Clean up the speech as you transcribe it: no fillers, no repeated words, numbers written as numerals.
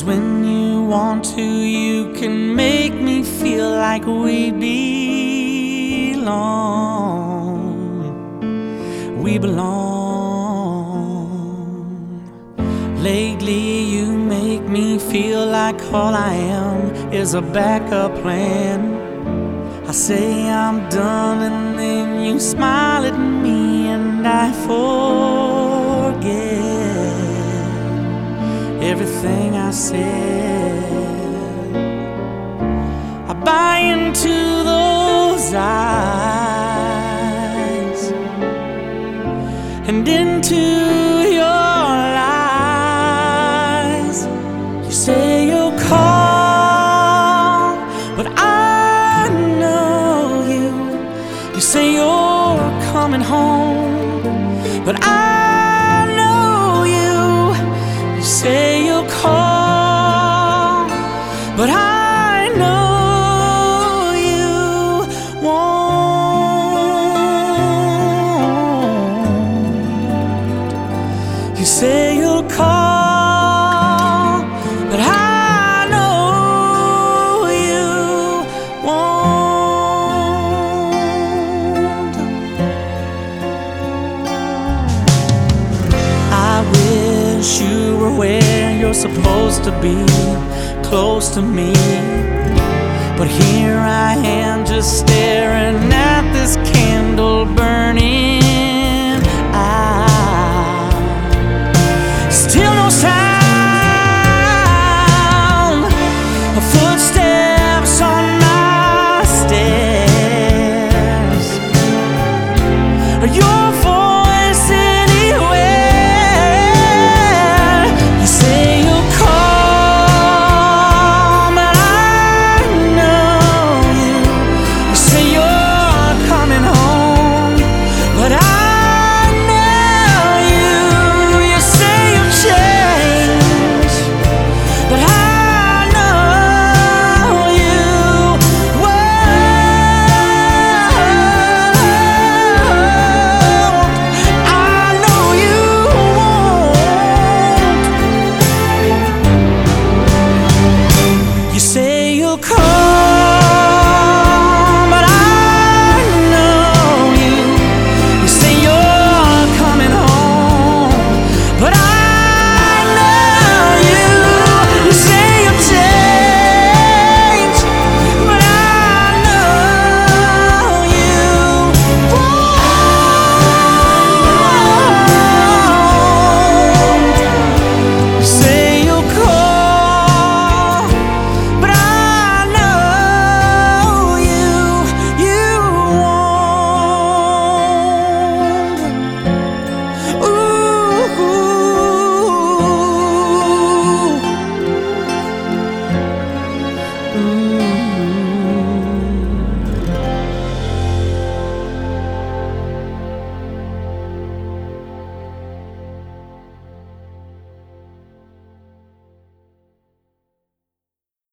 'Cause when you want to, you can make me feel like we belong. We belong. Lately you make me feel like all I am is a backup plan. I say I'm done and then you smile at me and I forget everything I said. I buy into those eyes and into your lies. You say you'll call, but I know you. You say you're coming home, but I know you. You say you'll call, but I know you won't. You say you'll call, but I know you won't. I wish you were where you're supposed to be, close to me. But here I am just staring at this candle burning out. Still no sound of footsteps on my stairs. Your